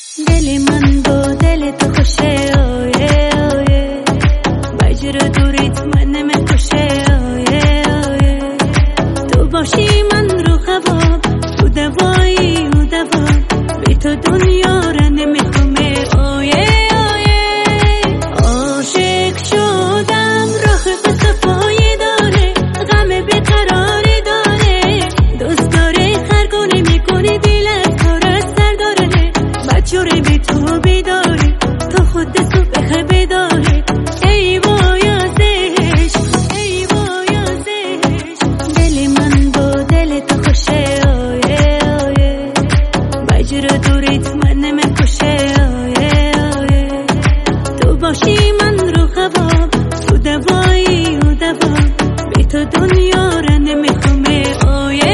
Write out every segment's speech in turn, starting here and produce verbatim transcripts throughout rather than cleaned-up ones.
دل من با دل تو خوشه آیه آیه مجرا دوریت من نمیکشه آیه آیه تو باشی من رو خواب تو دوایی و دوام بی تو دنیا را نمیخومه آیه آیه عاشق شدم راه صفایی داره غم بیقراری داره دوست داره خرگونه میکنی دلت کار از سر داره بچوره بی تو بیداری تو خود صبح بیداری ای وای ازش ای وای ازش دل من با دل تو خوشه آیه آیه مجرا دوریت من نمیکشه آیه آیه تو باشی من رو خواب تو دوایی و دوام بی تو دنیا را نمیخومه آیه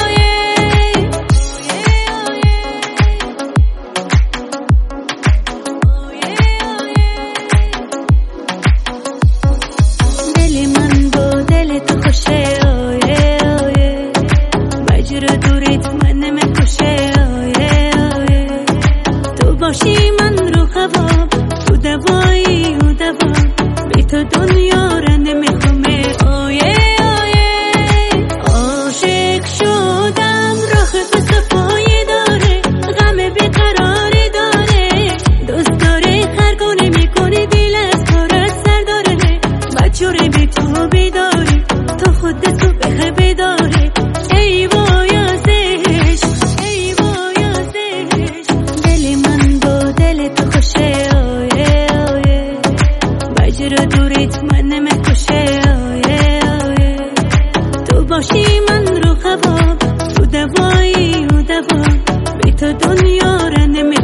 دل من با دل تو خوشه آیه آیه مجرا دوریت من نمیکشه آیه آیه تو باشی من رو خواب تو دوایی و دوام بی تو دنیا را نمیخومه آیه آیه عاشق شدم راه صفایی داره غم بیقراری داره دوست داره خرگونه میکنی دل از کار از سر داره بچوره بی تو بیداری تو خود صبح بیداری ای وای ازش ای وای ازش دل من با دل تو خوشه آیه آیه مجرا دوریت من نمیکشه آیه آیه تو باشی من رو خواب تو دوایی و دوام بی تو دنیا را نمی